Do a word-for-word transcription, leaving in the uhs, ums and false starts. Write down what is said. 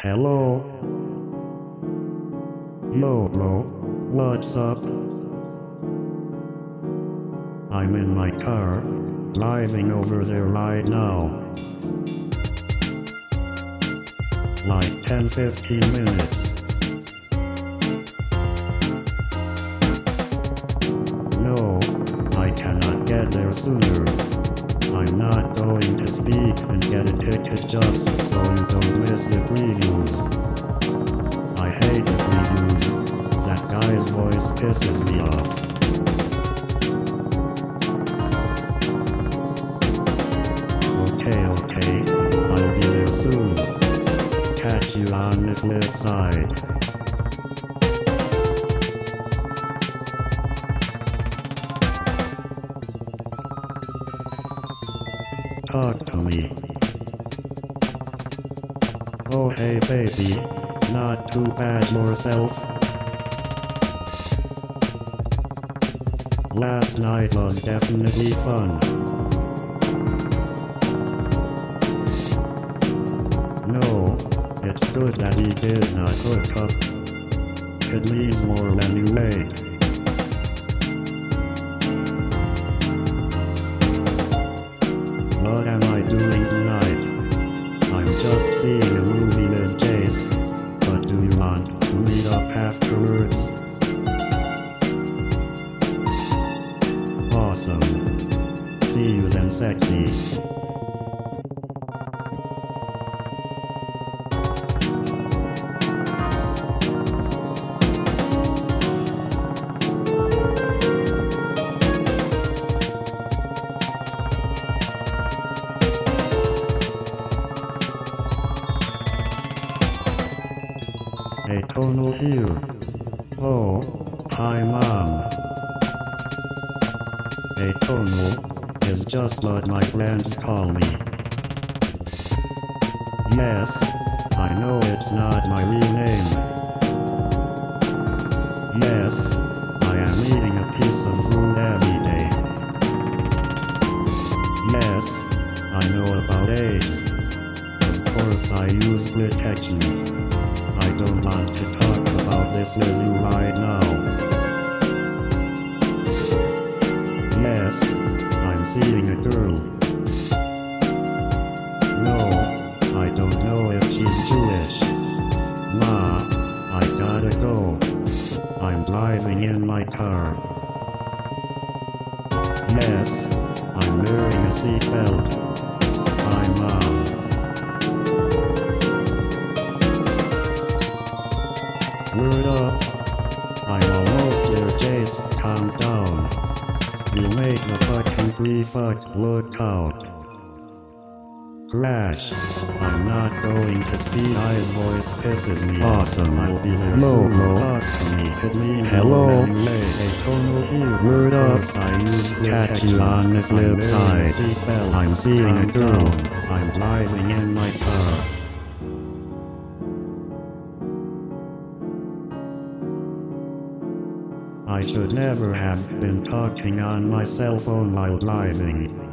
Hello? Yo, bro. What's up? I'm in my car, driving over there right now. Like ten fifteen minutes. No, I cannot get there sooner. I'm not going to speak and get a ticket just so you don't miss the previews. I hate the previews. That guy's voice pisses me off. Okay, okay, I'll be there soon. Catch you on the flip side. Talk to me. Oh hey baby, not too bad yourself? Last night was definitely fun. No, it's good that he did not hook up. It leaves more than you ate. What am I doing tonight? I'm just seeing a movie with Jace. But do you want to meet up afterwards? Awesome. See you then, sexy. Hey, Tonal here. Oh, hi mom. Hey, Tonal is just what my friends call me. Yes, I know it's not my real name. Yes, I am eating a piece of fruit every day. Yes, I know about AIDS. Of course I use protection. I don't want to talk about this with you right now. Yes, I'm seeing a girl. No, I don't know if she's Jewish. Ma, I gotta go. I'm driving in my car. Yes, I'm wearing a seatbelt. Bye, Mom. Word up. I'm almost there, Jace. Calm down. You make the fucking pre-fuck look out. Crash. I'm not going to speed. Guy's voice pisses me. Awesome. I'll be there soon. Low. Talk to me. It means hello. Hey, Tonal here. Word up. I use catch you on the flip side. I'm seeing a girl. I'm driving in my car. I should never have been talking on my cell phone while driving.